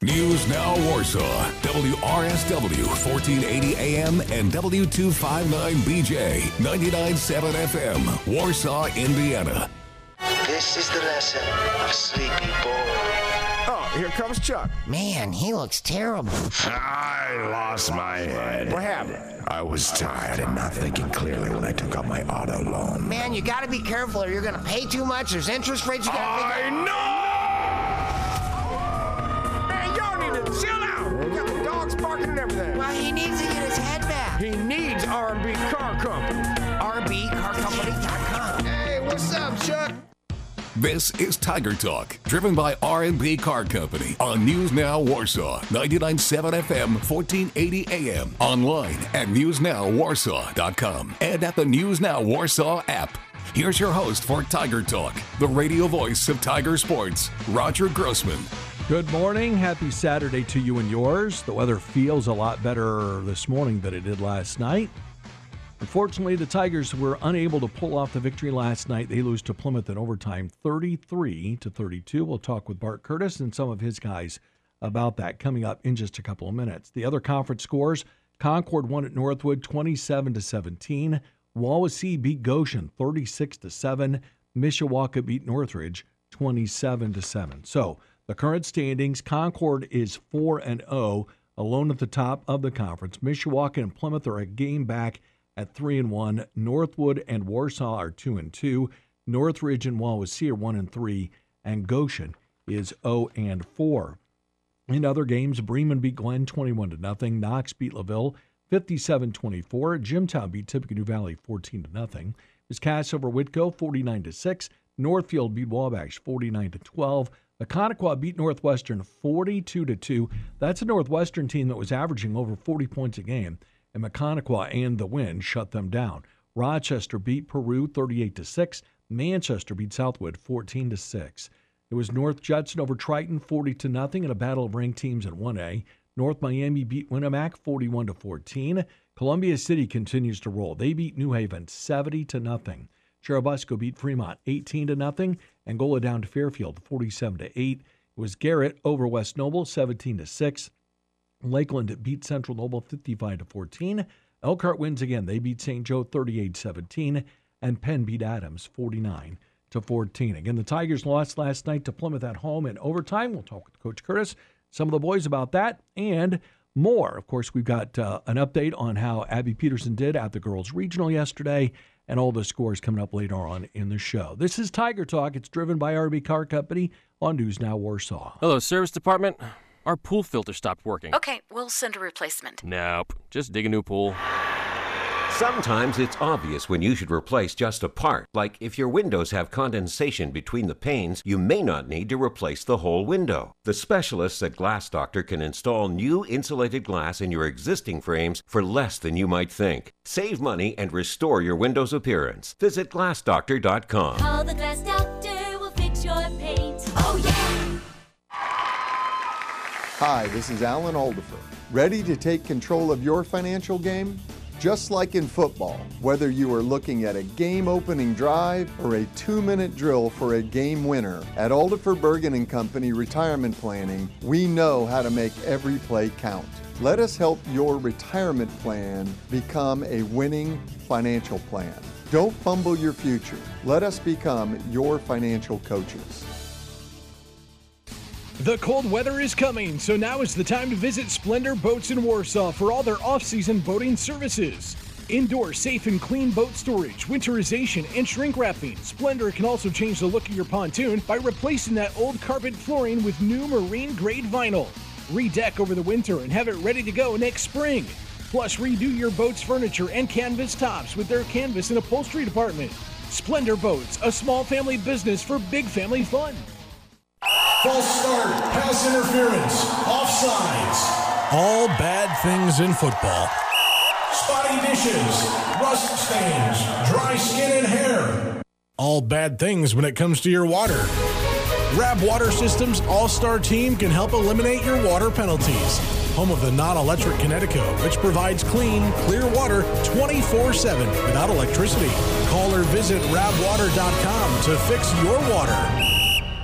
News Now Warsaw, WRSW 1480 AM and W259BJ 99.7 FM, Warsaw, Indiana. This is the lesson of Sleepy Boy. Oh, here comes Chuck. Man, he looks terrible. I lost my head. What happened? I was tired and not thinking clearly when I took out my auto loan. Man, you gotta be careful or you're gonna pay too much. There's interest rates you gotta I know! Man, y'all need to chill out. You got the dogs barking and everything. Well, he needs to get his head back. He needs R&B Car Company. RBCarCompany.com. Hey, what's up, Chuck? This is Tiger Talk, driven by R&B Car Company on News Now Warsaw, 99.7 FM, 1480 AM, online at newsnowwarsaw.com and at the News Now Warsaw app. Here's your host for Tiger Talk, the radio voice of Tiger Sports, Roger Grossman. Good morning. Happy Saturday to you and yours. The weather feels a lot better this morning than it did last night. Unfortunately, the Tigers were unable to pull off the victory last night. They lose to Plymouth in overtime, 33-32. We'll talk with Bart Curtis and some of his guys about that coming up in just a couple of minutes. The other conference scores, Concord won at Northwood 27-17. Wawasee beat Goshen 36-7. Mishawaka beat Northridge 27-7. So the current standings, Concord is 4-0, alone at the top of the conference. Mishawaka and Plymouth are a game back at 3-1. Northwood and Warsaw are 2-2. Northridge and Wawasee are 1-3, and Goshen is 0-4. In other games, Bremen beat Glenn 21-0. Knox beat LaVille 57-24. Jimtown beat Tippecanoe Valley 14-0. Cass over Whitko 49-6. Northfield beat Wabash 49-12. Aconnequa beat Northwestern 42-2. That's a Northwestern team that was averaging over 40 points a game. And Aconnequa and the win shut them down. Rochester beat Peru 38-6. Manchester beat Southwood 14-6. It was North Judson over Triton 40-0 in a battle of ranked teams in 1A. North Miami beat Winnemac 41-14. Columbia City continues to roll. They beat New Haven 70-0. Churubusco beat Fremont 18-0. Angola down to Fairfield 47-8. It was Garrett over West Noble 17-6. Lakeland beat Central Noble 55-14. Elkhart wins again. They beat St. Joe 38-17. And Penn beat Adams 49-14. Again, the Tigers lost last night to Plymouth at home in overtime. We'll talk with Coach Curtis, some of the boys about that, and more. Of course, we've got an update on how Abby Peterson did at the girls' regional yesterday, and all the scores coming up later on in the show. This is Tiger Talk. It's driven by RB Car Company on News Now Warsaw. Hello, service department. Our pool filter stopped working. Okay, we'll send a replacement. Nope, just dig a new pool. Sometimes it's obvious when you should replace just a part. Like if your windows have condensation between the panes, you may not need to replace the whole window. The specialists at Glass Doctor can install new insulated glass in your existing frames for less than you might think. Save money and restore your window's appearance. Visit glassdoctor.com. Call the Glass Doctor, will fix your paint. Oh, yeah! Hi, this is Alan Aldifer. Ready to take control of your financial game? Just like in football, whether you are looking at a game-opening drive or a 2-minute drill for a game winner, at Aldifer Bergen & Company Retirement Planning, we know how to make every play count. Let us help your retirement plan become a winning financial plan. Don't fumble your future. Let us become your financial coaches. The cold weather is coming, so now is the time to visit Splendor Boats in Warsaw for all their off-season boating services. Indoor safe and clean boat storage, winterization, and shrink wrapping. Splendor can also change the look of your pontoon by replacing that old carpet flooring with new marine-grade vinyl. Redeck over the winter and have it ready to go next spring. Plus, redo your boat's furniture and canvas tops with their canvas and upholstery department. Splendor Boats, a small family business for big family fun. False start, pass interference, offsides. All bad things in football. Spotty dishes, rust stains, dry skin and hair. All bad things when it comes to your water. Rab Water Systems All-Star Team can help eliminate your water penalties. Home of the non-electric Connecticut, which provides clean, clear water 24/7 without electricity. Call or visit rabwater.com to fix your water.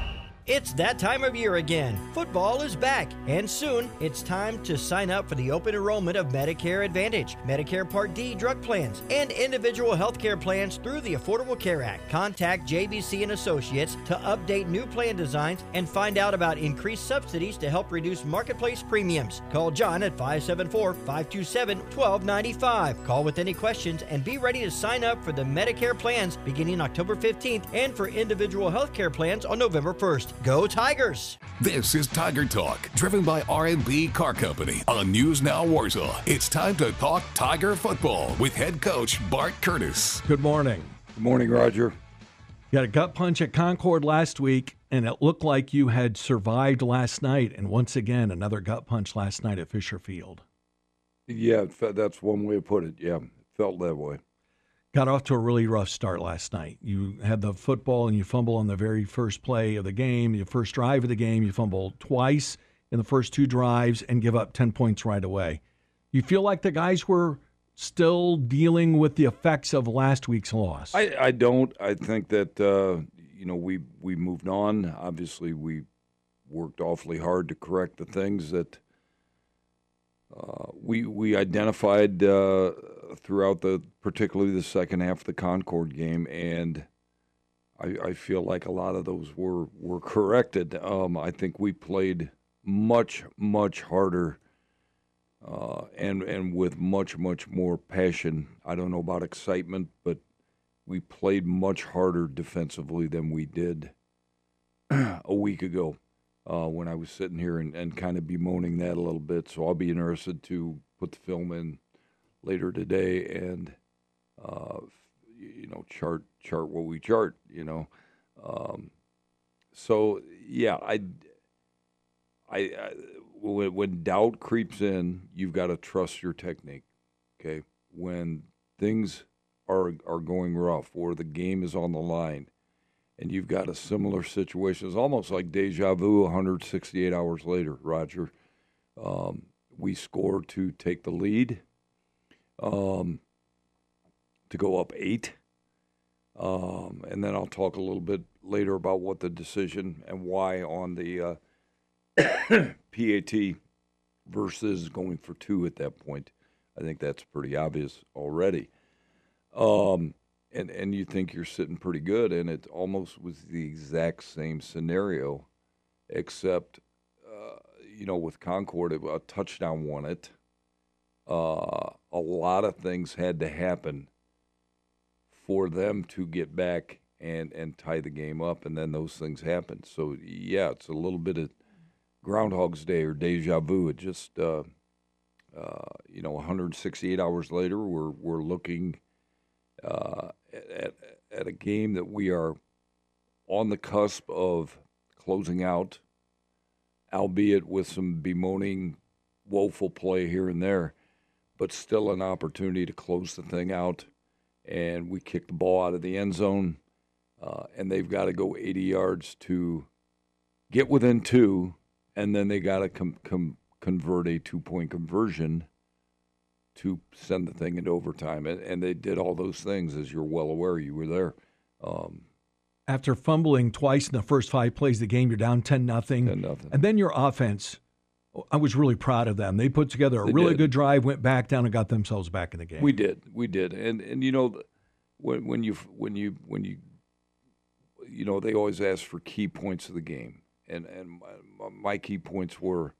It's that time of year again. Football is back, and soon it's time to sign up for the open enrollment of Medicare Advantage, Medicare Part D drug plans, and individual health care plans through the Affordable Care Act. Contact JBC and Associates to update new plan designs and find out about increased subsidies to help reduce marketplace premiums. Call John at 574-527-1295. Call with any questions and be ready to sign up for the Medicare plans beginning October 15th and for individual health care plans on November 1st. Go Tigers! This is Tiger Talk, driven by R&B Car Company on News Now Warsaw. It's time to talk Tiger football with head coach Bart Curtis. Good morning. Good morning, Roger. You had a gut punch at Concord last week, and it looked like you had survived last night. And once again, another gut punch last night at Fisher Field. Yeah, that's one way to put it. Yeah, it felt that way. Got off to a really rough start last night. You had the football and you fumble on the very first play of the game, your first drive of the game. You fumble twice in the first two drives and give up 10 points right away. You feel like the guys were still dealing with the effects of last week's loss? I don't. I think that, we moved on. Obviously, we worked awfully hard to correct the things that we identified throughout particularly the second half of the Concord game, and I feel like a lot of those were corrected. I think we played much, much harder and with much, much more passion. I don't know about excitement, but we played much harder defensively than we did a week ago. When I was sitting here and kind of bemoaning that a little bit. So I'll be interested to put the film in later today and, chart what we chart, So, yeah, when doubt creeps in, you've got to trust your technique, okay? When things are going rough or the game is on the line, and you've got a similar situation. It's almost like deja vu 168 hours later, Roger. We scored to take the lead, to go up 8. And then I'll talk a little bit later about what the decision and why on the PAT versus going for 2 at that point. I think that's pretty obvious already. And you think you're sitting pretty good, and it almost was the exact same scenario, except, with Concord, a touchdown won it. A lot of things had to happen for them to get back and tie the game up, and then those things happened. So, yeah, it's a little bit of Groundhog's Day or deja vu. It just, 168 hours later, we're looking at a game that we are on the cusp of closing out, albeit with some bemoaning, woeful play here and there, but still an opportunity to close the thing out. And we kick the ball out of the end zone, and they've got to go 80 yards to get within 2, and then they got to convert a 2-point conversion to send the thing into overtime. And they did all those things, as you're well aware. You were there. After fumbling twice in the first 5 plays of the game, you're down 10-0. 10-0. And then your offense, I was really proud of them. They put together a really good drive, went back down and got themselves back in the game. We did. And when you they always ask for key points of the game. And my key points were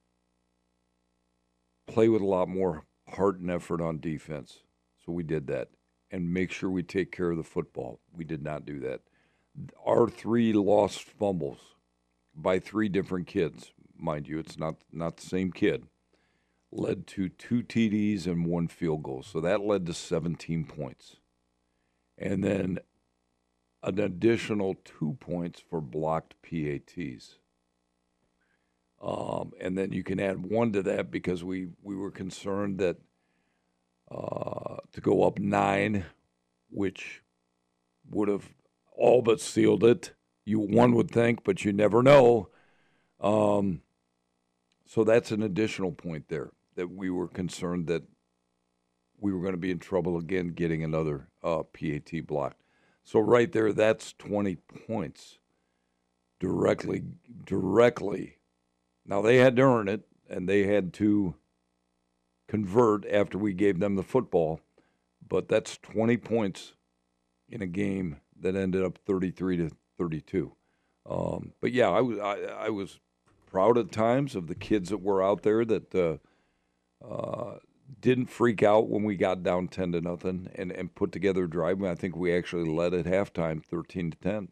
play with a lot more heart and effort on defense. So we did that. And make sure we take care of the football. We did not do that. Our 3 lost fumbles by 3 different kids, mind you, it's not the same kid, led to 2 TDs and 1 field goal. So that led to 17 points. And then an additional 2 points for blocked PATs. And then you can add 1 to that because we were concerned that to go up 9, which would have all but sealed it. One would think, but you never know. So that's an additional point there, that we were concerned that we were going to be in trouble again getting another PAT blocked. So right there, that's 20 points. directly. Now, they had to earn it, and they had to convert after we gave them the football, but that's 20 points in a game that ended up 33-32. But yeah, I was proud at times of the kids that were out there that didn't freak out when we got down 10-0 and put together a drive. I think we actually led at halftime 13-10.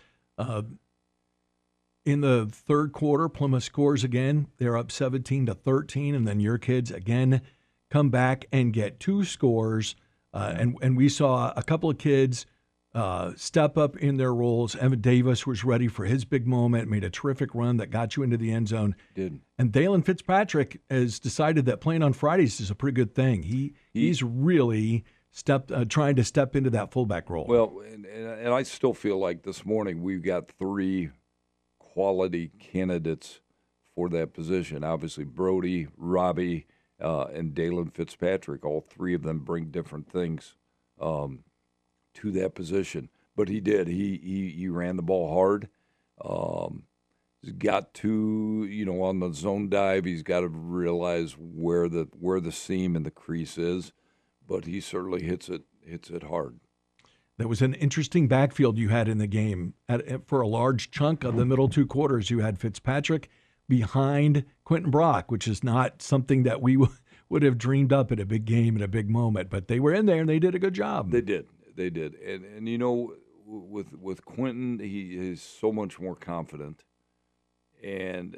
In the third quarter, Plymouth scores again. They're up 17-13, and then your kids again come back and get 2 scores. And we saw a couple of kids step up in their roles. Evan Davis was ready for his big moment, made a terrific run that got you into the end zone. Did. And Dalen Fitzpatrick has decided that playing on Fridays is a pretty good thing. He's really trying to step into that fullback role. Well, and I still feel like this morning we've got 3 quality candidates for that position. Obviously, Brody, Robbie, and Dalen Fitzpatrick. All 3 of them bring different things to that position. But he did. He ran the ball hard. He's got to, on the zone dive, he's got to realize where the seam and the crease is. But he certainly hits it hard. That was an interesting backfield you had in the game. For a large chunk of the middle 2 quarters, you had Fitzpatrick behind Quentin Brock, which is not something that we would have dreamed up at a big game at a big moment. But they were in there, and they did a good job. They did. And with Quentin, he is so much more confident. And,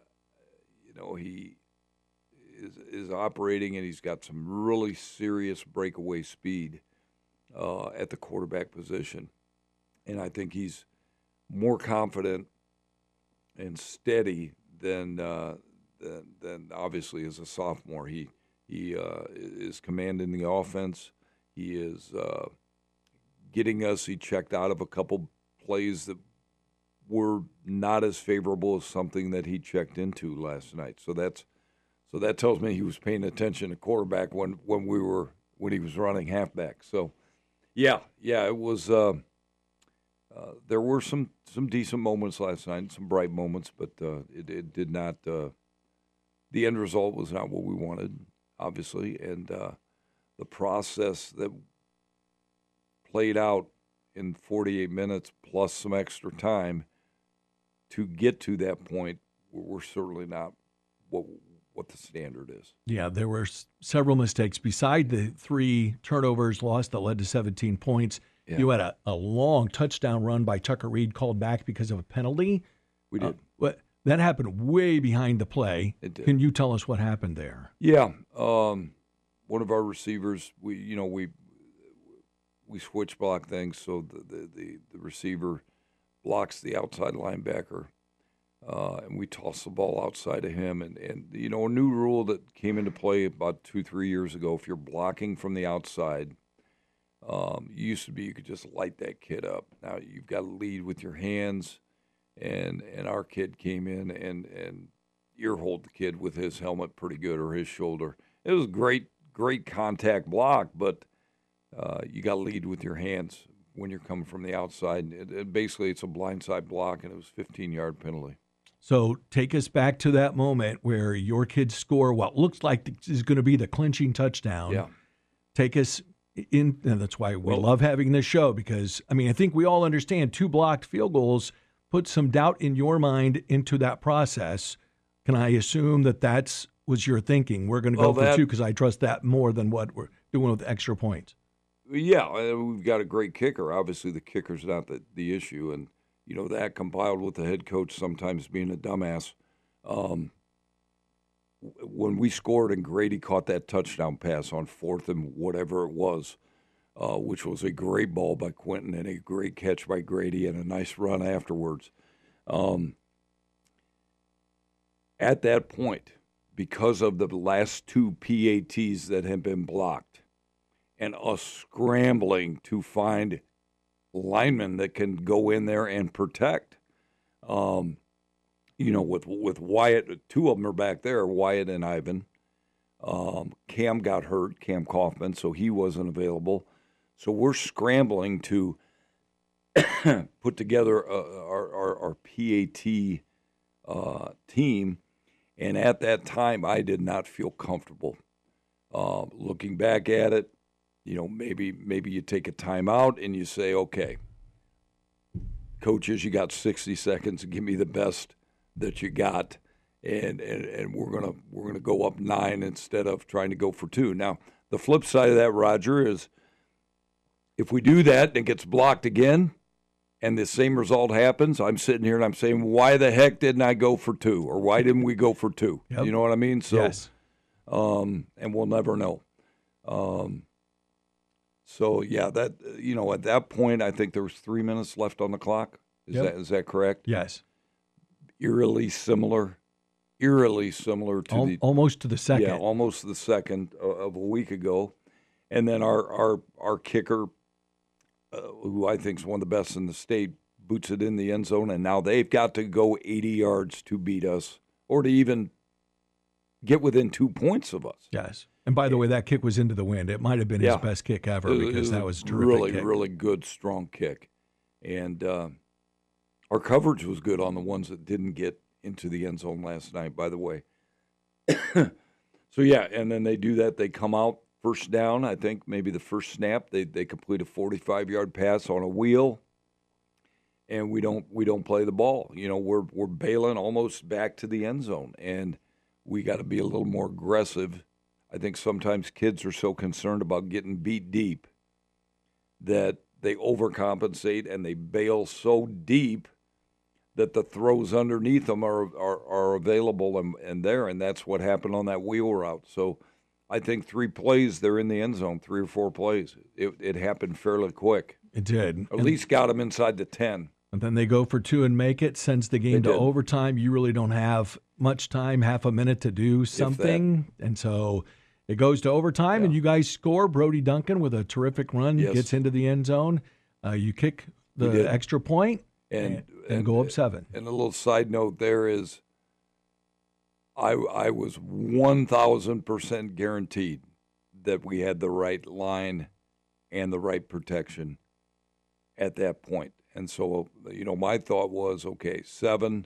he is operating, and he's got some really serious breakaway speed at the quarterback position. And I think he's more confident and steady than obviously as a sophomore. He is commanding the offense. He is getting us. He checked out of a couple plays that were not as favorable as something that he checked into last night. So that tells me he was paying attention to quarterback when he was running halfback. So yeah, it was. There were some decent moments last night, some bright moments, but it did not. The end result was not what we wanted, obviously, and the process that played out in 48 minutes plus some extra time to get to that point were certainly not what the standard is. Yeah, there were several mistakes. Beside the 3 turnovers lost that led to 17 points, yeah. You had a long touchdown run by Tucker Reed called back because of a penalty. We did. That happened way behind the play. It did. Can you tell us what happened there? Yeah. One of our receivers, we switch block things, so the receiver blocks the outside linebacker, and we toss the ball outside of him. And a new rule that came into play about 2-3 years ago, if you're blocking from the outside, used to be you could just light that kid up. Now you've got to lead with your hands, and our kid came in and ear-holed the kid with his helmet pretty good, or his shoulder. It was great contact block, but you got to lead with your hands when you're coming from the outside. Basically, it's a blindside block, and it was a 15-yard penalty. So take us back to that moment where your kids score what looks like is going to be the clinching touchdown. Yeah. Take us in, and that's why we love having this show, because, I think we all understand 2 blocked field goals put some doubt in your mind into that process. Can I assume that was your thinking? We're going to go for 2 because I trust that more than what we're doing with extra points. Yeah, we've got a great kicker. Obviously, the kicker's not the issue, and that compiled with the head coach sometimes being a dumbass. When we scored and Grady caught that touchdown pass on 4th and whatever it was, which was a great ball by Quentin and a great catch by Grady and a nice run afterwards. At that point, because of the last 2 PATs that had been blocked and us scrambling to find linemen that can go in there and protect, with Wyatt, 2 of them are back there, Wyatt and Ivan. Cam got hurt, Cam Kaufman, so he wasn't available. So we're scrambling to put together our PAT team, and at that time, I did not feel comfortable. Looking back at it, maybe you take a timeout and you say, okay, coaches, you got 60 seconds to give me the best that you got, and we're gonna go up 9 instead of trying to go for 2. Now, the flip side of that, Roger, is if we do that and it gets blocked again, and the same result happens, I'm sitting here and I'm saying, why the heck didn't I go for 2? Or why didn't we go for 2? Yep. You know what I mean? So, yes. And we'll never know. So, yeah, that at that point, I think there was 3 minutes left on the clock. Is that correct? Yes. Eerily similar to almost to the second. Yeah, almost the second of a week ago. And then our kicker, who I think is one of the best in the state, boots it in the end zone, and now they've got to go 80 yards to beat us or to even get within 2 points of us. Yes. And by the way, that kick was into the wind. It might have been his best kick ever because that was a terrific really good, strong kick. And our coverage was good on the ones that didn't get into the end zone last night, by the way. So, yeah, and then they do that. They come out. First down, I think maybe the first snap, they complete a 45-yard pass on a wheel, and we don't play the ball. We're bailing almost back to the end zone, and we got to be a little more aggressive. I think sometimes kids are so concerned about getting beat deep that they overcompensate and they bail so deep that the throws underneath them are available and there, and that's what happened on that wheel route. So I think 3 plays, they're in the end zone, 3 or 4 plays. It happened fairly quick. It did. At least got them inside the 10. And then they go for 2 and make it, sends the game to overtime. You really don't have much time, half a minute to do something. And so it goes to overtime, and you guys score. Brody Duncan with a terrific run gets into the end zone. You kick the extra point and go up 7. And a little side note there is, I was 1,000% guaranteed that we had the right line and the right protection at that point. And so, my thought was, okay, 7,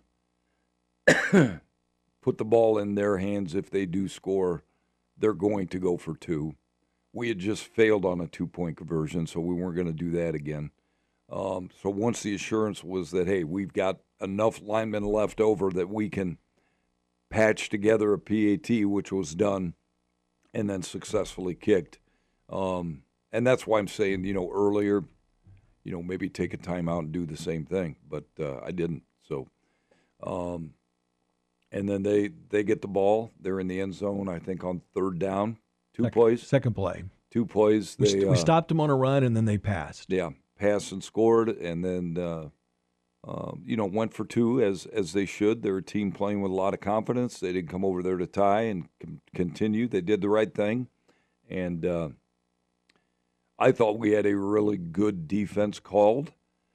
put the ball in their hands. If they do score, they're going to go for 2. We had just failed on a 2-point conversion, so we weren't going to do that again. So once the assurance was that, hey, we've got enough linemen left over that we can patch together a PAT, which was done, and then successfully kicked. And that's why I'm saying, earlier, maybe take a timeout and do the same thing. But I didn't. So, and then they get the ball. They're in the end zone, I think, on 3rd down. 2 plays. Second play. 2 plays. We stopped them on a run, and then they passed. Yeah, passed and scored, and then went for 2 as they should. They're a team playing with a lot of confidence. They didn't come over there to tie and continue. They did the right thing. And I thought we had a really good defense called.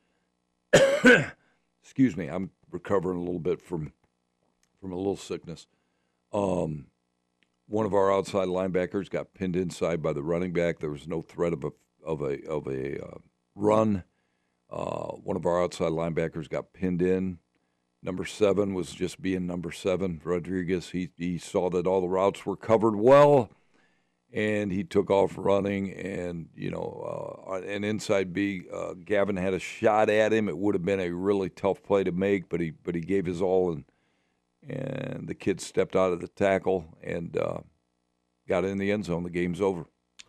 Excuse me, I'm recovering a little bit from a little sickness. One of our outside linebackers got pinned inside by the running back. There was no threat of a run. One of our outside linebackers got pinned in. Number 7 was just being number 7. Rodriguez, he saw that all the routes were covered well, and he took off running. And, an inside B, Gavin had a shot at him. It would have been a really tough play to make, but he gave his all, and the kid stepped out of the tackle and got in the end zone. The game's over.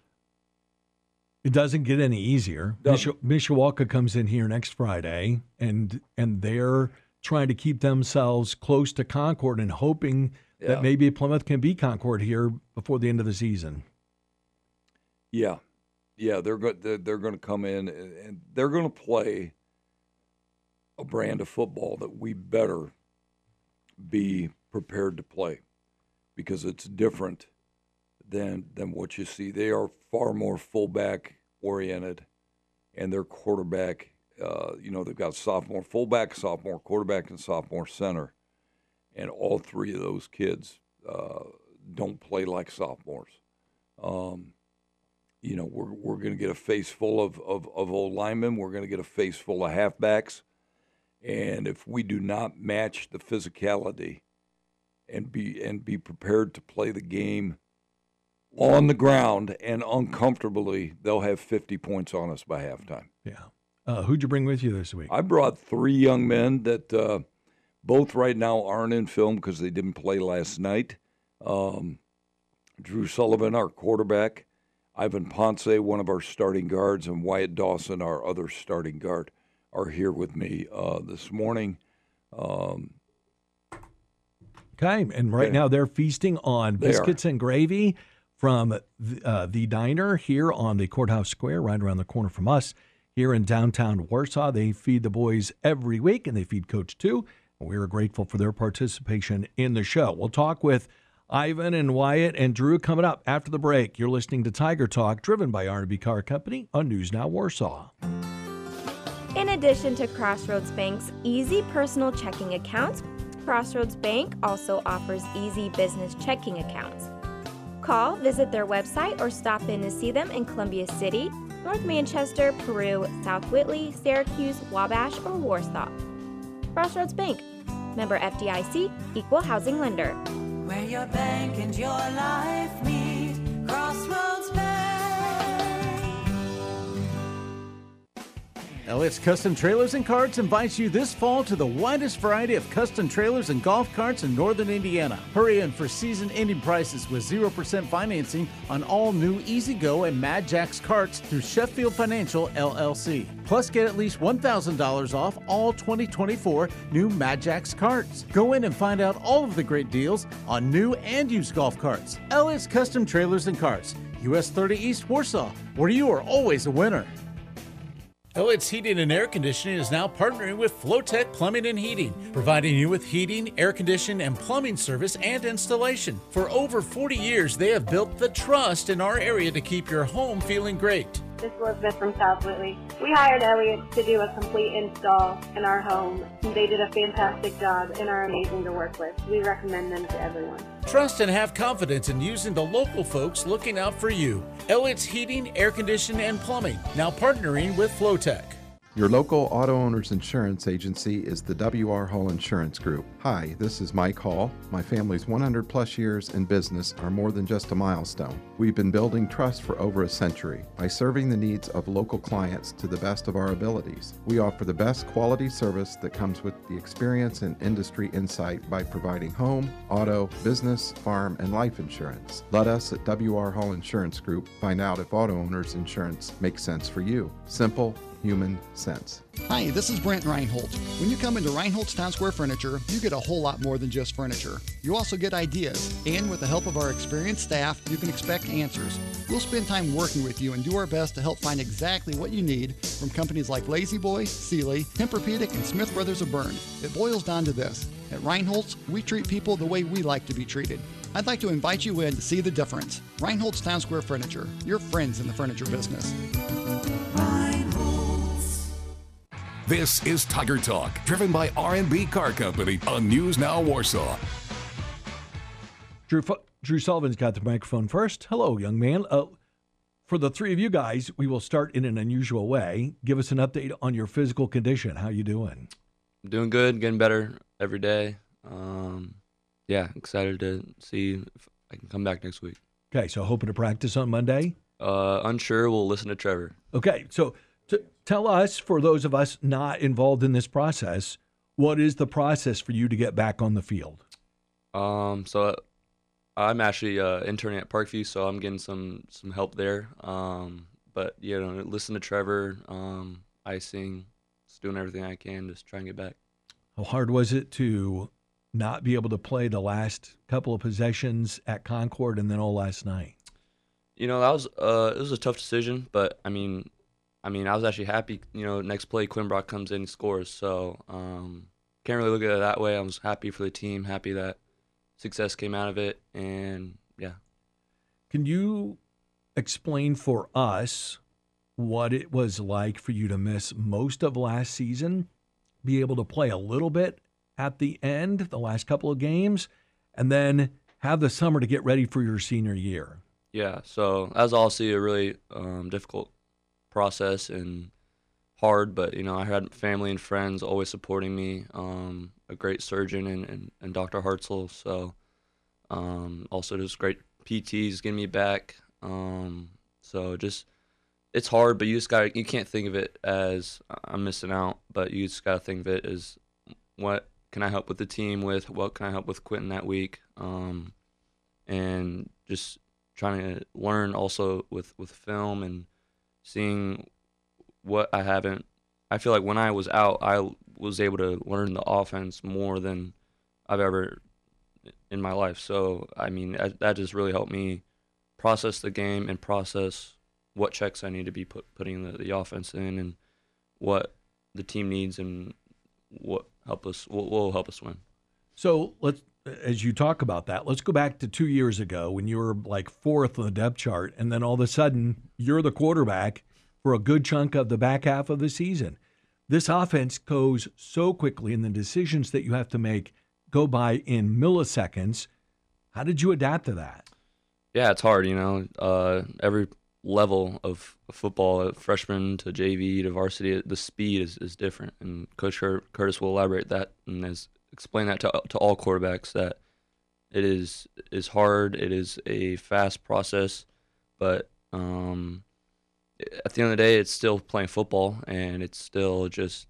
It doesn't get any easier. Mishawaka comes in here next Friday, and they're trying to keep themselves close to Concord and hoping that maybe Plymouth can beat Concord here before the end of the season. Yeah, they're going to come in and they're going to play a brand of football that we better be prepared to play, because it's different than what you see. They are far more fullback oriented, and their quarterback, they've got sophomore fullback, sophomore quarterback, and sophomore center, and all 3 of those kids don't play like sophomores. we're going to get a face full of old linemen. We're going to get a face full of halfbacks. And if we do not match the physicality and be prepared to play the game on the ground and uncomfortably, they'll have 50 points on us by halftime. Yeah. Who'd you bring with you this week? I brought 3 young men that both right now aren't in film because they didn't play last night. Drew Sullivan, our quarterback, Ivan Ponce, one of our starting guards, and Wyatt Dawson, our other starting guard, are here with me this morning. Okay, and right now they're feasting on biscuits and gravy from the diner here on the Courthouse Square, right around the corner from us here in downtown Warsaw. They feed the boys every week, and they feed Coach too. We are grateful for their participation in the show. We'll talk with Ivan and Wyatt and Drew coming up after the break. You're listening to Tiger Talk, driven by R&B Car Company on News Now Warsaw. In addition to Crossroads Bank's easy personal checking accounts, Crossroads Bank also offers easy business checking accounts. Call, visit their website, or stop in to see them in Columbia City, North Manchester, Peru, South Whitley, Syracuse, Wabash, or Warsaw. Crossroads Bank, member FDIC, equal housing lender. Where your bank and your life meet, Crossroads Bank. Elliott's Custom Trailers and Carts invites you this fall to the widest variety of custom trailers and golf carts in northern Indiana. Hurry in for season-ending prices with 0% financing on all new EasyGo and Mad Jack's carts through Sheffield Financial, LLC. Plus, get at least $1,000 off all 2024 new Mad Jack's carts. Go in and find out all of the great deals on new and used golf carts. Elliott's Custom Trailers and Carts, US 30 East Warsaw, where you are always a winner. Elliott's Heating and Air Conditioning is now partnering with Flowtech Plumbing and Heating, providing you with heating, air conditioning, and plumbing service and installation. For over 40 years, they have built the trust in our area to keep your home feeling great. This is Elizabeth from South Whitley. We hired Elliott to do a complete install in our home. They did a fantastic job and are amazing to work with. We recommend them to everyone. Trust and have confidence in using the local folks looking out for you. Elliott's Heating, Air Conditioning, and Plumbing, now partnering with Flowtech. Your local auto owner's insurance agency is the W.R. Hall Insurance Group. Hi, this is Mike Hall. My family's 100 plus years in business are more than just a milestone. We've been building trust for over a century by serving the needs of local clients to the best of our abilities. We offer the best quality service that comes with the experience and industry insight by providing home, auto, business, farm, and life insurance. Let us at W.R. Hall Insurance Group find out if auto owner's insurance makes sense for you. Simple, human sense. Hi, this is Brent Reinholdt. When you come into Reinholdt's Town Square Furniture, you get a whole lot more than just furniture. You also get ideas, and with the help of our experienced staff, you can expect answers. We'll spend time working with you and do our best to help find exactly what you need from companies like Lazy Boy, Sealy, Tempur-Pedic, and Smith Brothers of Bern. It boils down to this. At Reinholdt's, we treat people the way we like to be treated. I'd like to invite you in to see the difference. Reinholdt's Town Square Furniture, your friends in the furniture business. This is Tiger Talk, driven by R&B Car Company on News Now Warsaw. Drew Sullivan's got the microphone first. Hello, young man. For the three of you guys, we will start in an unusual way. Give us an update on your physical condition. How you doing? I'm doing good, getting better every day. Excited to see if I can come back next week. Okay, so hoping to practice on Monday? Unsure. We'll listen to Trevor. Okay, so tell us, for those of us not involved in this process, what is the process for you to get back on the field? So I'm actually interning at Parkview, so I'm getting some help there. But listen to Trevor, icing, just doing everything I can, just trying to get back. How hard was it to not be able to play the last couple of possessions at Concord and then all last night? That was it was a tough decision, but I mean, I was actually happy. Next play, Quinn Brock comes in and scores. So can't really look at it that way. I was happy for the team, happy that success came out of it, and yeah. Can you explain for us what it was like for you to miss most of last season, be able to play a little bit at the end, the last couple of games, and then have the summer to get ready for your senior year? Yeah, so that was obviously a really difficult process and hard, but I had family and friends always supporting me. A great surgeon and Dr. Hartzell, so also just great PTs getting me back. So just it's hard, but you can't think of it as I'm missing out, but you just gotta think of it as what can I help with the team with, what can I help with Quentin that week, and just trying to learn also with film and seeing what I haven't. I feel like when I was out, I was able to learn the offense more than I've ever in my life. So, I mean, that just really helped me process the game and process what checks I need to be putting the offense in and what the team needs and what will help us win. So as you talk about that, let's go back to 2 years ago when you were like fourth on the depth chart, and then all of a sudden you're the quarterback for a good chunk of the back half of the season. This offense goes so quickly, and the decisions that you have to make go by in milliseconds. How did you adapt to that? Yeah, it's hard, every level of football, freshman to JV to varsity, the speed is different. And Coach Curtis will elaborate that and explain that to all quarterbacks, that it is hard, it is a fast process, but at the end of the day, it's still playing football, and it's still just,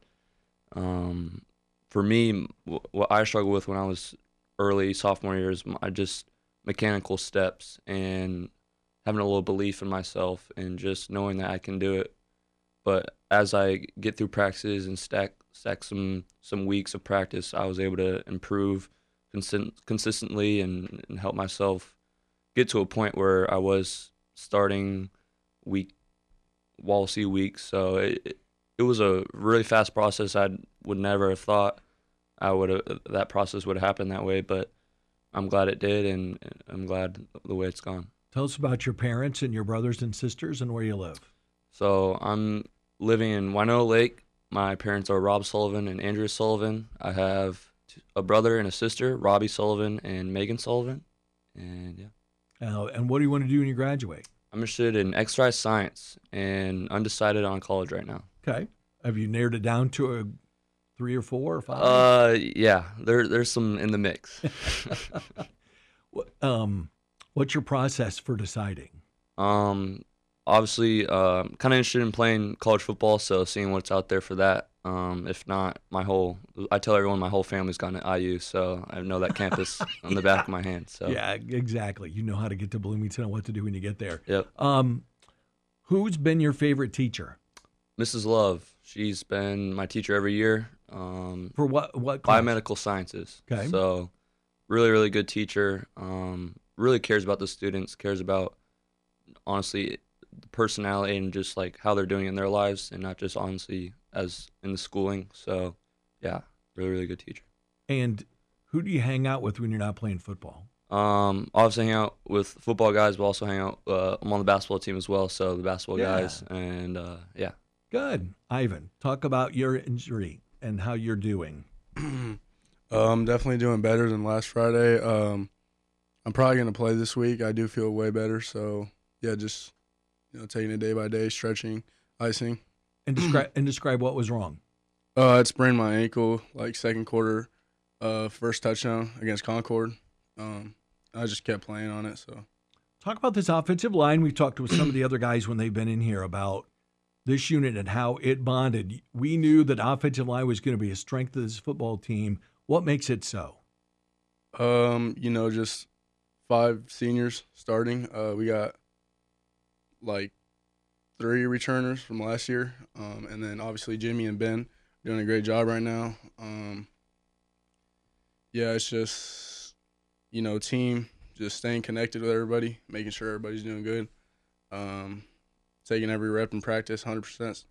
for me, what I struggled with when I was early sophomore years, just mechanical steps and having a little belief in myself and just knowing that I can do it. But as I get through practices and stack some weeks of practice, I was able to improve consistently and help myself get to a point where I was starting Wallace week. So it was a really fast process. I would never have thought that process would happen that way, but I'm glad it did, and I'm glad the way it's gone. Tell us about your parents and your brothers and sisters and where you live. So I'm living in Winoa Lake. My parents are Rob Sullivan and Andrea Sullivan. I have a brother and a sister, Robbie Sullivan and Megan Sullivan. And yeah. And what do you want to do when you graduate? I'm interested in exercise science and undecided on college right now. Okay. Have you narrowed it down to a 3 or 4 or 5? Yeah. There's some in the mix. What's your process for deciding? Obviously, kind of interested in playing college football, so seeing what's out there for that. If not, I tell everyone my whole family's gone to IU, so I know that campus on the back of my hand. So yeah, exactly. You know how to get to Bloomington and what to do when you get there. Yep. Who's been your favorite teacher? Mrs. Love. She's been my teacher every year. For what class? Biomedical sciences. Okay. So really, really good teacher. Really cares about the students, cares about, honestly, the personality and just like how they're doing in their lives, and not just honestly as in the schooling. So yeah, really, really good teacher. And who do you hang out with when you're not playing football? Obviously hang out with football guys, but also hang out, I'm on the basketball team as well, so the basketball guys, and yeah. Good. Ivan, talk about your injury and how you're doing. Definitely doing better than last Friday. I'm probably going to play this week. I do feel way better, so yeah, just taking it day by day, stretching, icing. And describe what was wrong. I sprained my ankle like second quarter, first touchdown against Concord. I just kept playing on it. So, talk about this offensive line. We've talked with some of the other guys when they've been in here about this unit and how it bonded. We knew that offensive line was going to be a strength of this football team. What makes it so? Just 5 seniors starting. We got like 3 returners from last year, and then obviously Jimmy and Ben doing a great job right now. It's just team, just staying connected with everybody, making sure everybody's doing good, taking every rep in practice 100%.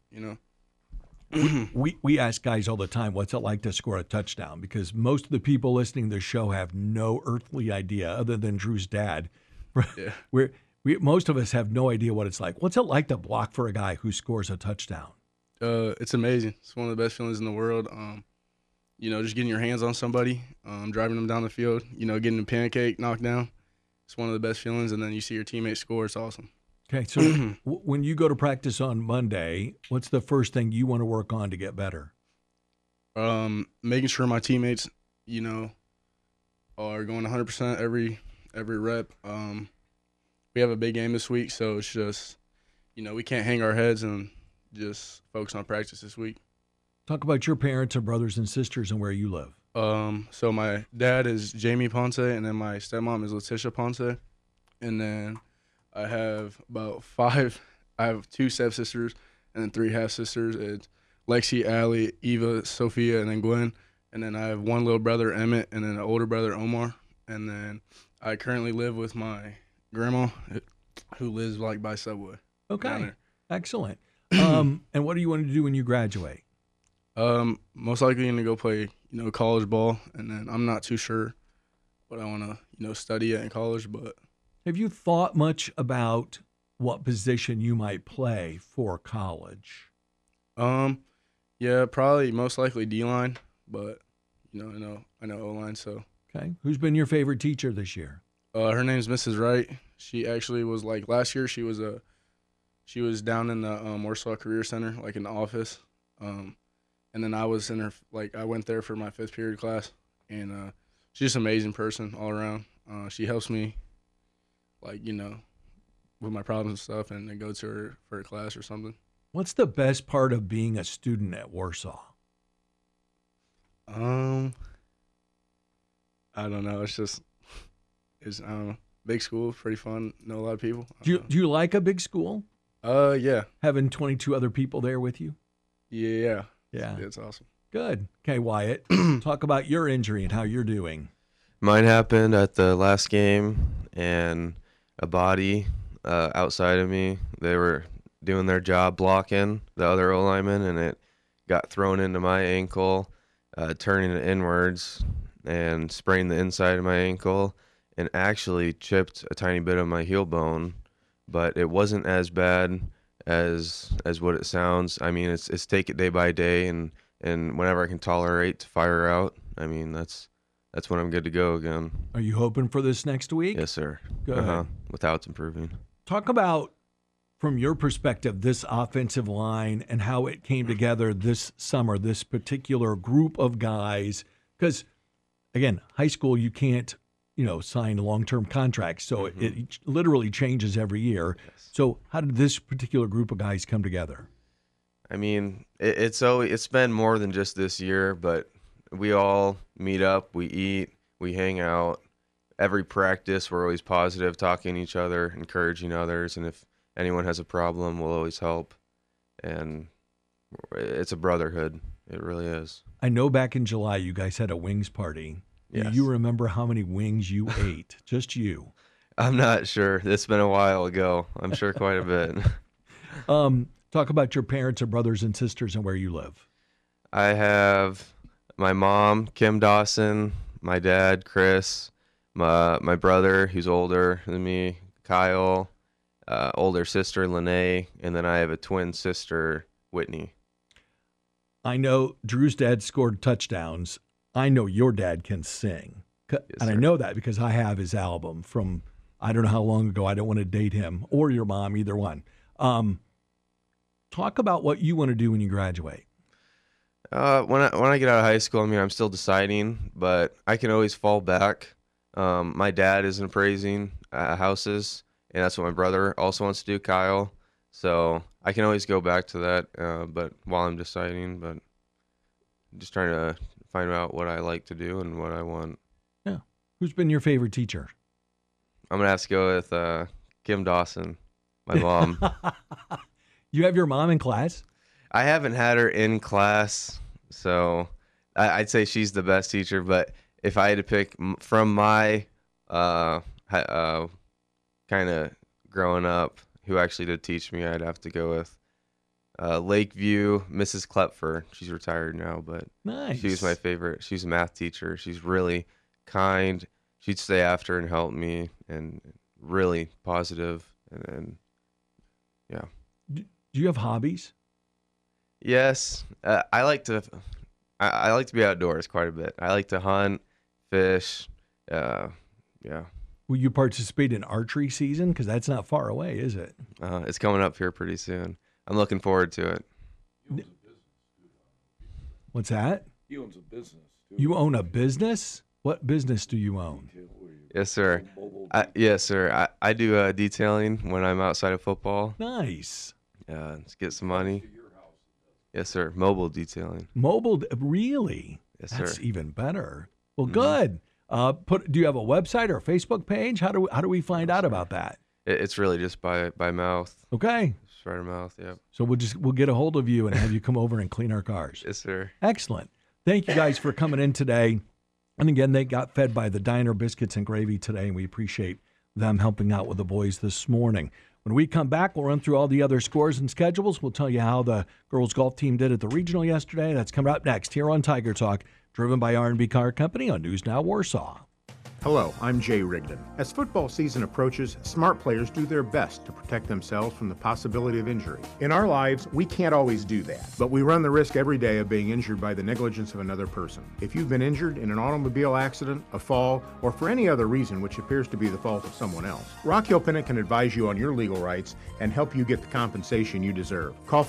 We ask guys all the time, what's it like to score a touchdown? Because most of the people listening to the show have no earthly idea, other than Drew's dad. Yeah. Most of us have no idea what it's like. What's it like to block for a guy who scores a touchdown? It's amazing. It's one of the best feelings in the world. Just getting your hands on somebody, driving them down the field, getting a pancake knocked down. it's one of the best feelings. And then you see your teammates score. It's awesome. Okay, so when you go to practice on Monday, what's the first thing you want to work on to get better? Making sure my teammates, are going 100% every rep. We have a big game this week, so it's just, we can't hang our heads and just focus on practice this week. Talk about your parents and brothers and sisters and where you live. So my dad is Jamie Ponce, and then my stepmom is Letitia Ponce, and then I have I have 2 stepsisters and then 3 half-sisters. It's Lexi, Allie, Eva, Sophia, and then Gwen. And then I have 1 little brother, Emmett, and then an older brother, Omar. And then I currently live with my grandma, who lives by Subway. Okay, excellent. And what do you want to do when you graduate? Most likely going to go play, college ball. And then I'm not too sure what I want to, study at in college, but... Have you thought much about what position you might play for college? Yeah, probably most likely D-line, but I know O-line. So okay, who's been your favorite teacher this year? Her name's Mrs. Wright. She actually was last year. She was down in the Warsaw Career Center, in the office, and then I was in her I went there for my 5th period class, and she's just an amazing person all around. She helps me. With my problems and stuff, and then go to her for a class or something. What's the best part of being a student at Warsaw? I don't know. It's big school, pretty fun. Know a lot of people. Do you like a big school? Yeah. Having 22 other people there with you? Yeah. Yeah. It's awesome. Good. Okay, Wyatt, talk about your injury and how you're doing. Mine happened at the last game, and a body outside of me, they were doing their job blocking the other O-lineman, and it got thrown into my ankle, turning it inwards, and sprained the inside of my ankle, and actually chipped a tiny bit of my heel bone, but it wasn't as bad as what it sounds. I mean, it's take it day by day, and whenever I can tolerate to fire out, I mean, that's when I'm good to go again. Are you hoping for this next week? Yes, sir. Good. Without it's improving. Talk about, from your perspective, this offensive line and how it came together this summer, this particular group of guys. Because, again, high school, you can't, sign long-term contracts. So it literally changes every year. Yes. So how did this particular group of guys come together? I mean, it's been more than just this year, but we all meet up, we eat, we hang out. Every practice, we're always positive, talking to each other, encouraging others, and if anyone has a problem, we'll always help. And it's a brotherhood. It really is. I know back in July you guys had a wings party. Yes. Do you remember how many wings you ate? Just you. I'm not sure. It's been a while ago. I'm sure quite a bit. Talk about your parents and brothers and sisters and where you live. I have my mom, Kim Dawson, my dad, Chris, my brother, who's older than me, Kyle, older sister, Lene, and then I have a twin sister, Whitney. I know Drew's dad scored touchdowns. I know your dad can sing. Yes, and sir. I know that because I have his album from I don't know how long ago. I don't want to date him or your mom, either one. Talk about what you want to do when you graduate. When I get out of high school, I mean, I'm still deciding, but I can always fall back. My dad is appraising houses, and that's what my brother also wants to do, Kyle. So I can always go back to that, but while I'm deciding, but I'm just trying to find out what I like to do and what I want. Yeah. Who's been your favorite teacher? I'm going to have to go with Kim Dawson, my mom. You have your mom in class? I haven't had her in class, so I'd say she's the best teacher. But if I had to pick from my kind of growing up, who actually did teach me, I'd have to go with Lakeview, Mrs. Klepfer. She's retired now, but nice. She was my favorite. She's a math teacher. She's really kind. She'd stay after and help me, and really positive. And yeah. Do you have hobbies? Yes, I like to be outdoors quite a bit. I like to hunt, fish, yeah. Will you participate in archery season? Because that's not far away, is it? It's coming up here pretty soon. I'm looking forward to it. What's that? He owns a business, too. You own a business? What business do you own? Yes, sir. I do detailing when I'm outside of football. Nice. To get some money. Yes, sir. Mobile detailing. Mobile, really? Yes, That's sir. even better. Well, good. Do you have a website or a Facebook page? How do we find out about that? It's really just by mouth. Okay. Just word of mouth. Yep. So we'll get a hold of you and have you come over and clean our cars. Yes, sir. Excellent. Thank you guys for coming in today. And again, they got fed by the Diner Biscuits and Gravy today, and we appreciate them helping out with the boys this morning. When we come back, we'll run through all the other scores and schedules. We'll tell you how the girls golf team did at the regional yesterday. That's coming up next here on Tiger Talk, driven by R&B Car Company on News Now Warsaw. Hello, I'm Jay Rigdon. As football season approaches, smart players do their best to protect themselves from the possibility of injury. In our lives, we can't always do that, but we run the risk every day of being injured by the negligence of another person. If you've been injured in an automobile accident, a fall, or for any other reason which appears to be the fault of someone else, Rock Hill Pinnock can advise you on your legal rights and help you get the compensation you deserve. Call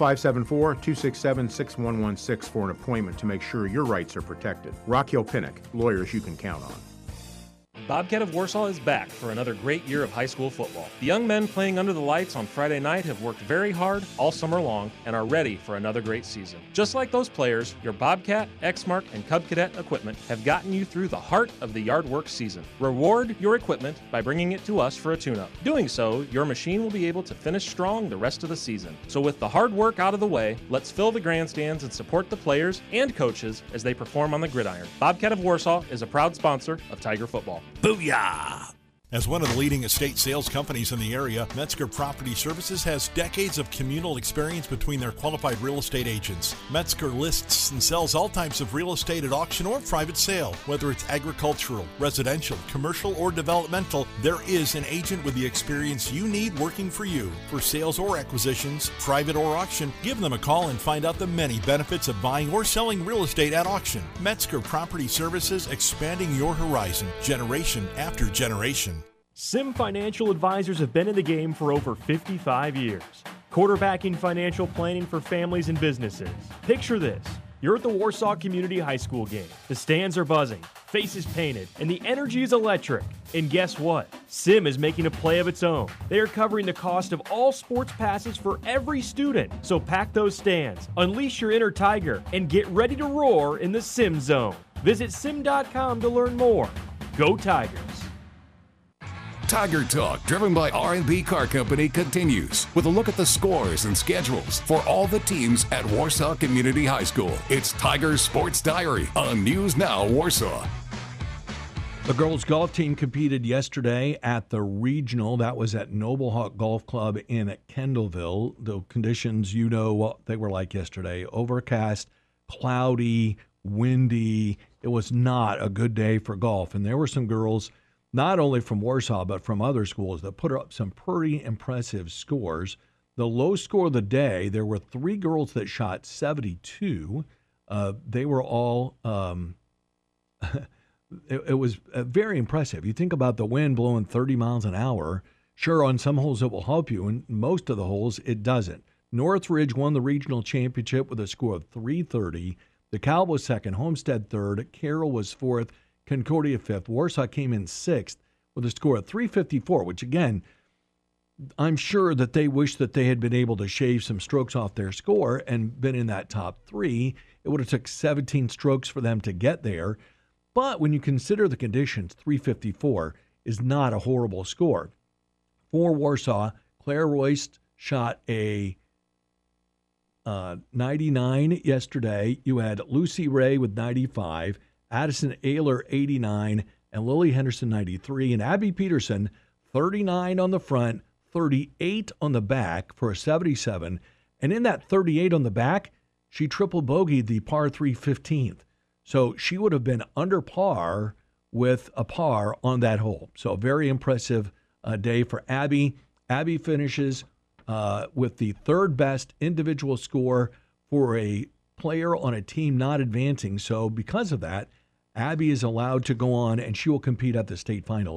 574-267-6116 for an appointment to make sure your rights are protected. Rock Hill Pinnock, lawyers you can count on. Bobcat of Warsaw is back for another great year of high school football. The young men playing under the lights on Friday night have worked very hard all summer long and are ready for another great season. Just like those players, your Bobcat, Exmark, and Cub Cadet equipment have gotten you through the heart of the yard work season. Reward your equipment by bringing it to us for a tune-up. Doing so, your machine will be able to finish strong the rest of the season. So with the hard work out of the way, let's fill the grandstands and support the players and coaches as they perform on the gridiron. Bobcat of Warsaw is a proud sponsor of Tiger football. Booyah! As one of the leading estate sales companies in the area, Metzger Property Services has decades of communal experience between their qualified real estate agents. Metzger lists and sells all types of real estate at auction or private sale. Whether it's agricultural, residential, commercial, or developmental, there is an agent with the experience you need working for you. For sales or acquisitions, private or auction, give them a call and find out the many benefits of buying or selling real estate at auction. Metzger Property Services, expanding your horizon, generation after generation. Sim Financial Advisors have been in the game for over 55 years. Quarterbacking financial planning for families and businesses. Picture this. You're at the Warsaw Community High School game. The stands are buzzing, faces painted, and the energy is electric. And guess what? Sim is making a play of its own. They are covering the cost of all sports passes for every student. So pack those stands, unleash your inner Tiger, and get ready to roar in the Sim Zone. Visit sim.com to learn more. Go Tigers! Tiger Talk, driven by R&B Car Company, continues with a look at the scores and schedules for all the teams at Warsaw Community High School. It's Tiger Sports Diary on News Now Warsaw. The girls' golf team competed yesterday at the regional. That was at Noble Hawk Golf Club in Kendallville. The conditions, you know what they were like yesterday. Overcast, cloudy, windy. It was not a good day for golf. And there were some girls, not only from Warsaw, but from other schools, that put up some pretty impressive scores. The low score of the day, there were 3 girls that shot 72. They were all, it was very impressive. You think about the wind blowing 30 miles an hour. Sure, on some holes it will help you, and most of the holes it doesn't. Northridge won the regional championship with a score of 330. DeKalb was second, Homestead third, Carroll was fourth, Concordia fifth. Warsaw came in sixth with a score of 354, which, again, I'm sure that they wish that they had been able to shave some strokes off their score and been in that top 3. It would have took 17 strokes for them to get there. But when you consider the conditions, 354 is not a horrible score. For Warsaw, Claire Royce shot a 99 yesterday. You had Lucy Ray with 95, Addison Ayler 89, and Lily Henderson 93, and Abby Peterson 39 on the front, 38 on the back for a 77. And in that 38 on the back, she triple bogeyed the par 3 15th. So she would have been under par with a par on that hole. So a very impressive day for Abby. Abby finishes with the third best individual score for a player on a team not advancing. So because of that, Abby is allowed to go on, and she will compete at the state finals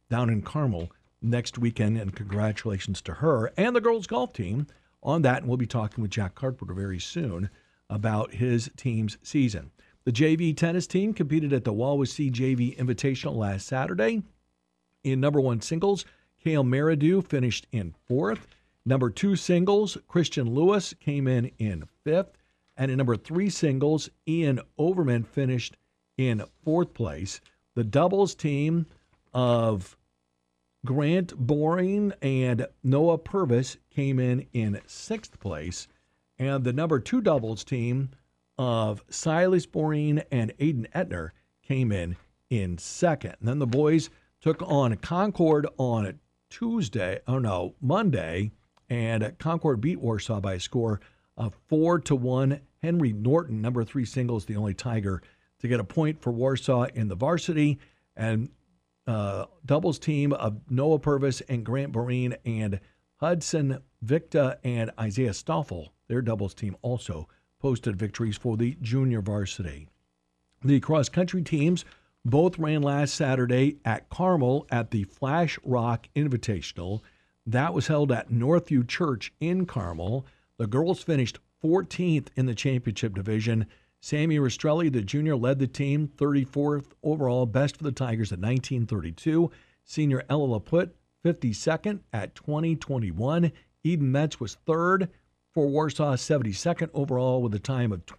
down in Carmel next weekend, and congratulations to her and the girls golf team on that. And we'll be talking with Jack Carpenter very soon about his team's season. The JV tennis team competed at the Wawasee JV Invitational last Saturday. In number 1 singles, Kale Meridew finished in 4th. Number 2 singles, Christian Lewis came in 5th. And in number 3 singles, Ian Overman finished in 4th place. The doubles team of Grant Boring and Noah Purvis came in 6th place. And the number 2 doubles team of Silas Boring and Aiden Etner came in 2nd. And then the boys took on Concord on Monday, and Concord beat Warsaw by a score of 4-1. Henry Norton, number 3 singles, the only Tiger to get a point for Warsaw in the varsity. And doubles team of Noah Purvis and Grant Boring and Hudson Victa and Isaiah Stoffel, their doubles team also posted victories for the junior varsity. The cross-country teams both ran last Saturday at Carmel at the Flash Rock Invitational. That was held at Northview Church in Carmel. The girls finished 14th in the championship division. Sammy Rastrelli, the junior, led the team, 34th overall, best for the Tigers at 19:32. Senior Ella Laputte, 52nd at 20:21. Eden Metz was 3rd for Warsaw, 72nd overall with a time of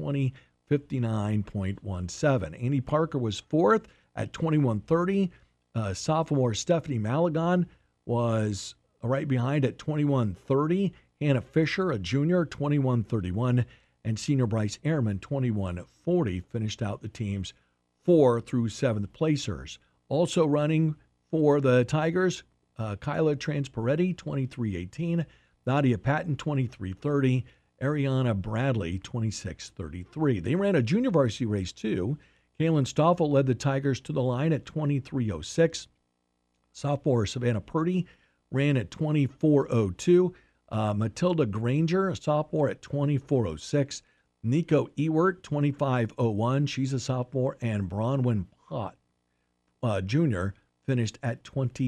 20:59.17. Annie Parker was 4th at 21:30. Sophomore Stephanie Malagon was right behind at 21:30. Hannah Fisher, a junior, 21:31. And senior Bryce Ehrman, 21:40, finished out the team's 4th through 7th placers. Also running for the Tigers, Kyla Transparetti, 23:18. Nadia Patton, 23:30. Ariana Bradley, 26:33. They ran a junior varsity race, too. Kaylin Stoffel led the Tigers to the line at 23:06. Sophomore Savannah Purdy ran at 24:02. Matilda Granger, a sophomore, at 24:06. Nico Ewert, 25:01. She's a sophomore. And Bronwyn Pott, junior, finished at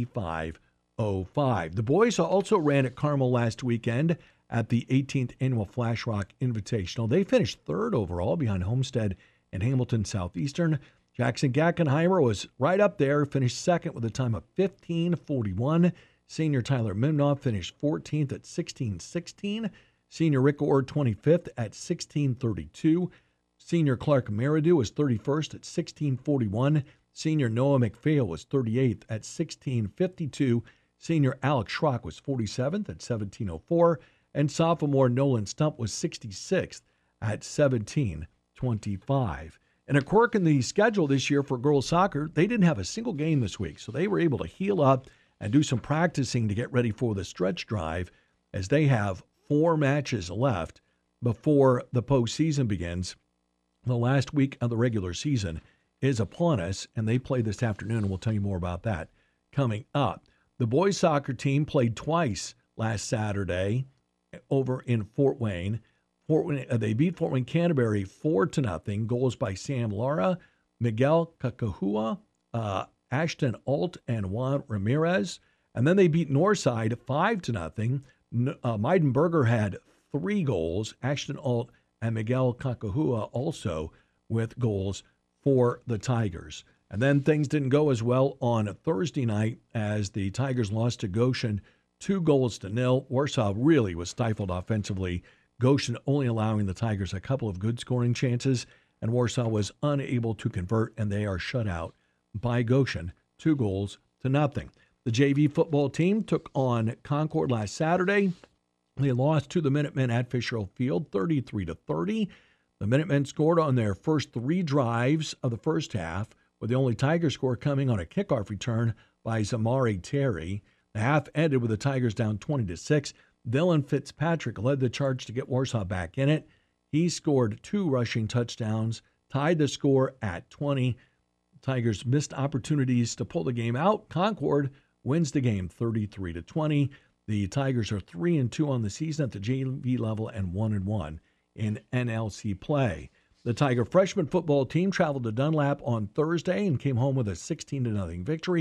25:05. The boys also ran at Carmel last weekend at the 18th Annual Flash Rock Invitational. They finished 3rd overall behind Homestead and Hamilton Southeastern. Jackson Gackenheimer was right up there, finished 2nd with a time of 15:41. Senior Tyler Mimnoff finished 14th at 16:16. Senior Rick Orr, 25th at 16:32. Senior Clark Meridew was 31st at 16:41. Senior Noah McPhail was 38th at 16:52. Senior Alex Schrock was 47th at 17:04. And sophomore Nolan Stump was 66th at 17:25. And a quirk in the schedule this year for girls soccer, they didn't have a single game this week, so they were able to heal up and do some practicing to get ready for the stretch drive, as they have 4 matches left before the postseason begins. The last week of the regular season is upon us, and they play this afternoon, and we'll tell you more about that coming up. The boys soccer team played twice last Saturday over in Fort Wayne. They beat Fort Wayne Canterbury 4-0. Goals by Sam Lara, Miguel Kakahua, Ashton Alt, and Juan Ramirez. And then they beat Northside 5-0. Meidenberger had 3 goals. Ashton Alt and Miguel Kakahua also with goals for the Tigers. And then things didn't go as well on Thursday night as the Tigers lost to Goshen 2-0. Warsaw really was stifled offensively. Goshen only allowing the Tigers a couple of good scoring chances, and Warsaw was unable to convert, and they are shut out by Goshen 2-0. The JV football team took on Concord last Saturday. They lost to the Minutemen at Fisher Field 33-30. The Minutemen scored on their first 3 drives of the first half, with the only Tiger score coming on a kickoff return by Zamari Terry. The half ended with the Tigers down 20-6. Dylan Fitzpatrick led the charge to get Warsaw back in it. He scored 2 rushing touchdowns, tied the score at 20. Tigers missed opportunities to pull the game out. Concord wins the game 33-20. The Tigers are 3-2 on the season at the JV level and 1-1 in NLC play. The Tiger freshman football team traveled to Dunlap on Thursday and came home with a 16-0 victory.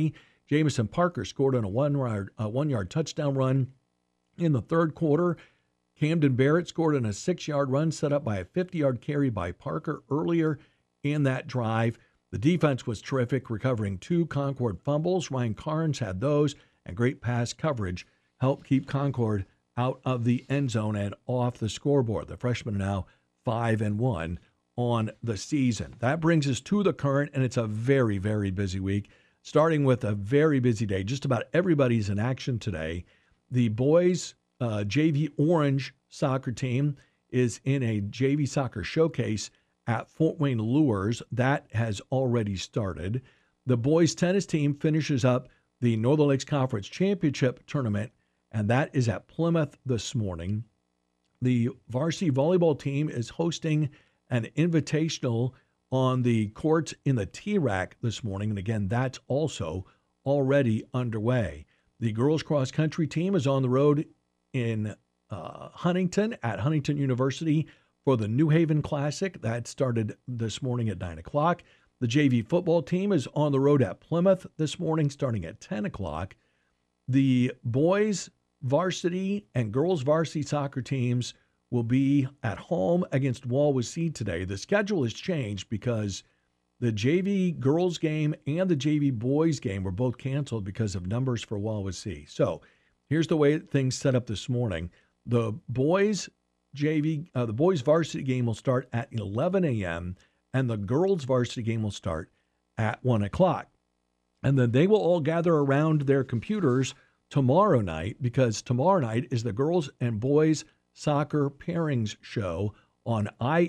Jamison Parker scored on a one-yard touchdown run in the third quarter. Camden Barrett scored on a 6-yard run set up by a 50-yard carry by Parker earlier in that drive. The defense was terrific, recovering 2 Concord fumbles. Ryan Carnes had those, and great pass coverage helped keep Concord out of the end zone and off the scoreboard. The freshmen are now 5-1 on the season. That brings us to the current, and it's a very, very busy week, starting with a very busy day. Just about everybody's in action today. The boys' JV Orange soccer team is in a JV soccer showcase at Fort Wayne Lures. That has already started. The boys' tennis team finishes up the Northern Lakes Conference Championship tournament, and that is at Plymouth this morning. The varsity volleyball team is hosting an invitational on the courts in the T-Rack this morning, and again, that's also already underway. The girls' cross-country team is on the road in Huntington at Huntington University for the New Haven Classic. That started this morning at 9 o'clock. The JV football team is on the road at Plymouth this morning starting at 10 o'clock. The boys' varsity and girls' varsity soccer teams will be at home against Wawasee today. The schedule has changed because the JV girls game and the JV boys game were both canceled because of numbers for Wawasee. So here's the way things set up this morning. The boys' varsity game will start at 11 a.m. and the girls' varsity game will start at 1 o'clock. And then they will all gather around their computers tomorrow night, because tomorrow night is the girls and boys soccer pairings show on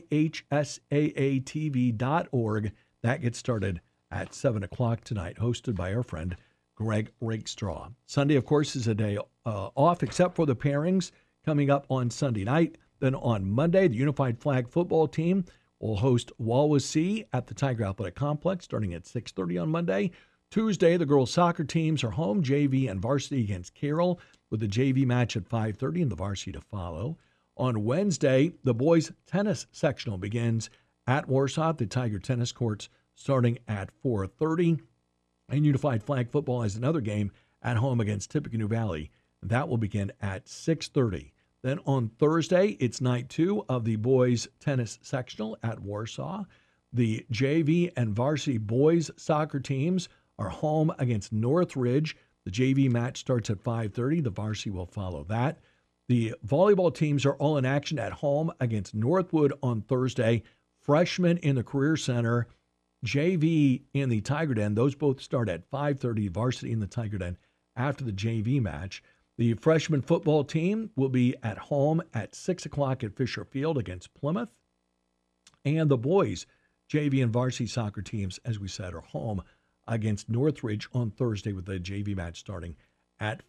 ihsaatv.org. That gets started at 7 o'clock tonight, hosted by our friend Greg Rakestraw. Sunday, of course, is a day off, except for the pairings coming up on Sunday night. Then on Monday, the Unified Flag football team will host Wawasee at the Tiger Athletic Complex starting at 6:30 on Monday. Tuesday, the girls' soccer teams are home, JV and varsity against Carroll, with the JV match at 5:30 and the varsity to follow. On Wednesday, the boys' tennis sectional begins at Warsaw at the Tiger Tennis Courts starting at 4:30. And Unified Flag football has another game at home against Tippecanoe Valley. That will begin at 6:30. Then on Thursday, it's night 2 of the boys' tennis sectional at Warsaw. The JV and varsity boys' soccer teams are home against Northridge. The JV match starts at 5:30. The varsity will follow that. The volleyball teams are all in action at home against Northwood on Thursday. Freshmen in the Career Center, JV in the Tiger Den. Those both start at 5:30. Varsity in the Tiger Den after the JV match. The freshman football team will be at home at 6 o'clock at Fisher Field against Plymouth. And the boys' JV and varsity soccer teams, as we said, are home against Northridge on Thursday with the JV match starting at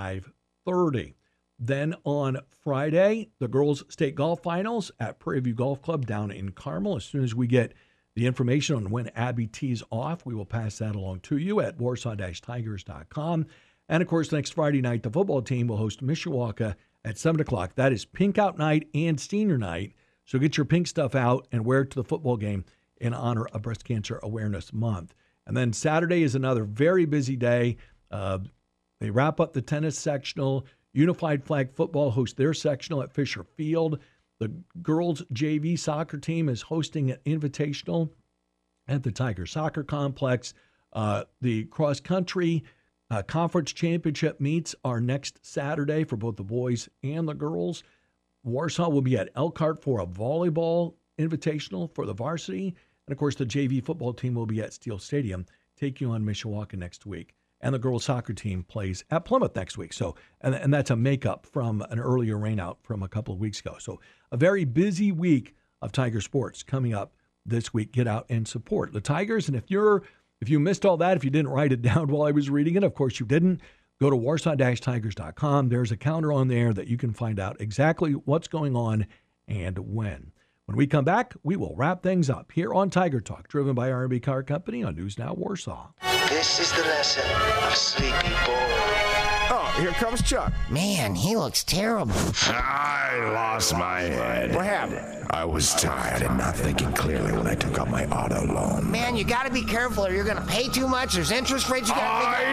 5:30. Then on Friday, the girls' state golf finals at Prairie View Golf Club down in Carmel. As soon as we get the information on when Abby tees off, we will pass that along to you at warsaw-tigers.com. And, of course, next Friday night, the football team will host Mishawaka at 7 o'clock. That is Pink Out Night and Senior Night. So get your pink stuff out and wear it to the football game in honor of Breast Cancer Awareness Month. And then Saturday is another very busy day. They wrap up the tennis sectional. Unified Flag football hosts their sectional at Fisher Field. The girls' JV soccer team is hosting an invitational at the Tiger Soccer Complex. The cross-country conference championship meets are next Saturday for both the boys and the girls. Warsaw will be at Elkhart for a volleyball invitational for the varsity. And, of course, the JV football team will be at Steel Stadium taking on Mishawaka next week. And the girls' soccer team plays at Plymouth next week. So, and that's a makeup from an earlier rainout from a couple of weeks ago. So a very busy week of Tiger sports coming up this week. Get out and support the Tigers. And if you missed all that, if you didn't write it down while I was reading it, of course you didn't, go to warsaw-tigers.com. There's a counter on there that you can find out exactly what's going on and when. When we come back, we will wrap things up here on Tiger Talk, driven by R&B Car Company on News Now Warsaw. This is the lesson of Sleepy Boy. Here comes Chuck. Man, he looks terrible. I lost my head. What happened? I was tired and not thinking clearly when I took out my auto loan. Man, you gotta be careful or you're gonna pay too much. There's interest rates you gotta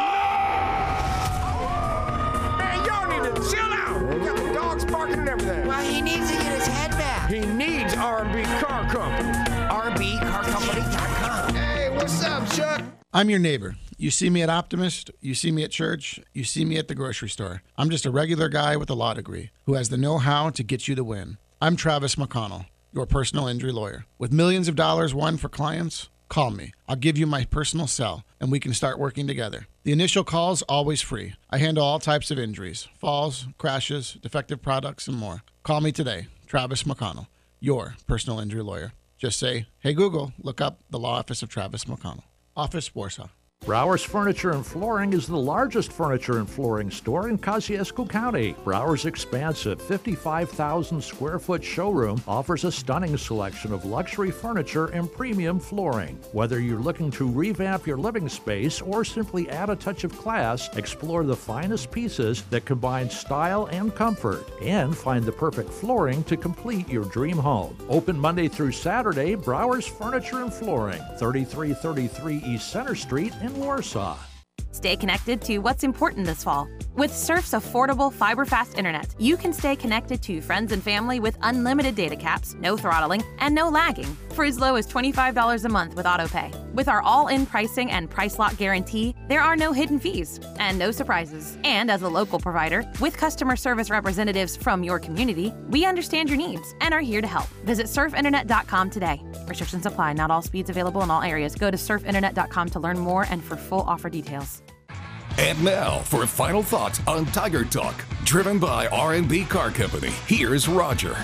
Man, y'all need to chill out. You got the dogs barking and everything. Well, he needs to get his head back. He needs R&B Car Company. RBCarCompany.com. Hey, what's up, Chuck? I'm your neighbor. You see me at Optimist, you see me at church, you see me at the grocery store. I'm just a regular guy with a law degree who has the know-how to get you to win. I'm Travis McConnell, your personal injury lawyer. With millions of dollars won for clients, call me. I'll give you my personal cell, and we can start working together. The initial call's always free. I handle all types of injuries, falls, crashes, defective products, and more. Call me today, Travis McConnell, your personal injury lawyer. Just say, hey Google, look up the law office of Travis McConnell. Office, Warsaw. Browers Furniture and Flooring is the largest furniture and flooring store in Kosciuszko County. Browers' expansive 55,000 square foot showroom offers a stunning selection of luxury furniture and premium flooring. Whether you're looking to revamp your living space or simply add a touch of class, explore the finest pieces that combine style and comfort, and find the perfect flooring to complete your dream home. Open Monday through Saturday, Browers Furniture and Flooring, 3333 East Center Street in Warsaw. Stay connected to what's important this fall. With Surf's affordable fiber-fast internet, you can stay connected to friends and family with unlimited data caps, no throttling, and no lagging for as low as $25 a month with AutoPay. With our all-in pricing and price lock guarantee, there are no hidden fees and no surprises. And as a local provider, with customer service representatives from your community, we understand your needs and are here to help. Visit surfinternet.com today. Restrictions apply. Not all speeds available in all areas. Go to surfinternet.com to learn more and for full offer details. And now for final thoughts on Tiger Talk, driven by R&B Car Company. Here's Roger.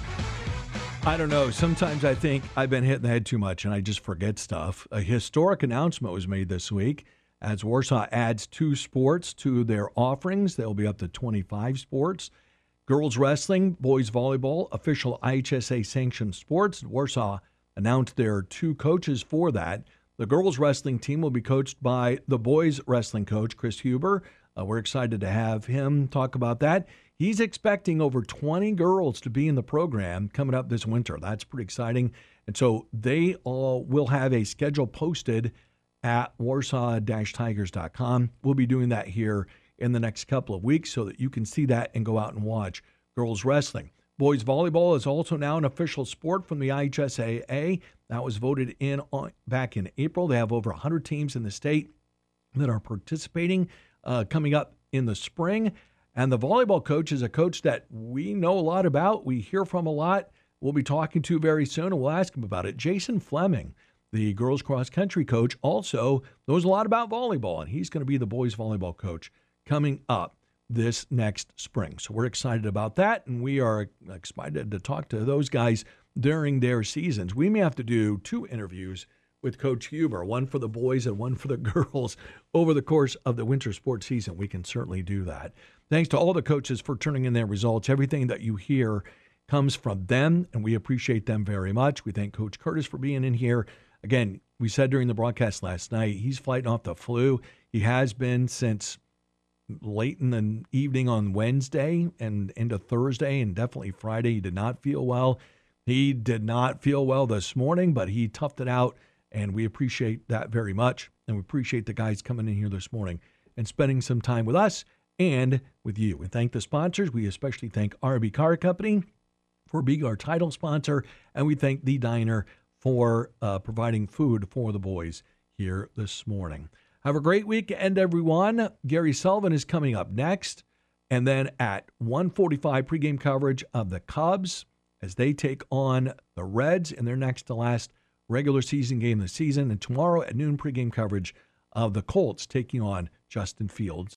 I don't know. Sometimes I think I've been hitting the head too much and I just forget stuff. A historic announcement was made this week as Warsaw adds 2 sports to their offerings. They'll be up to 25 sports. Girls wrestling, boys volleyball, official IHSA sanctioned sports. Warsaw announced their 2 coaches for that. The girls wrestling team will be coached by the boys wrestling coach, Chris Huber. We're excited to have him talk about that. He's expecting over 20 girls to be in the program coming up this winter. That's pretty exciting. And so they all will have a schedule posted at warsaw-tigers.com. We'll be doing that here in the next couple of weeks so that you can see that and go out and watch girls wrestling. Boys volleyball is also now an official sport from the IHSAA. That was voted in back in April. They have over 100 teams in the state that are participating coming up in the spring. And the volleyball coach is a coach that we know a lot about. We hear from a lot. We'll be talking to very soon, and we'll ask him about it. Jason Fleming, the girls cross-country coach, also knows a lot about volleyball, and he's going to be the boys volleyball coach coming up this next spring. So we're excited about that, and we are excited to talk to those guys during their seasons. We may have to do 2 interviews with Coach Huber, one for the boys and one for the girls over the course of the winter sports season. We can certainly do that. Thanks to all the coaches for turning in their results. Everything that you hear comes from them, and we appreciate them very much. We thank Coach Curtis for being in here. Again, we said during the broadcast last night, he's fighting off the flu. He has been since late in the evening on Wednesday and into Thursday and definitely Friday. He did not feel well. He did not feel well this morning, but he toughed it out, and we appreciate that very much. And we appreciate the guys coming in here this morning and spending some time with us and with you. We thank the sponsors. We especially thank R&B Car Company for being our title sponsor, and we thank The Diner for providing food for the boys here this morning. Have a great weekend, everyone. Gary Sullivan is coming up next. And then at 1:45 pregame coverage of the Cubs as they take on the Reds in their next to last regular season game of the season. And tomorrow at noon pregame coverage of the Colts taking on Justin Fields.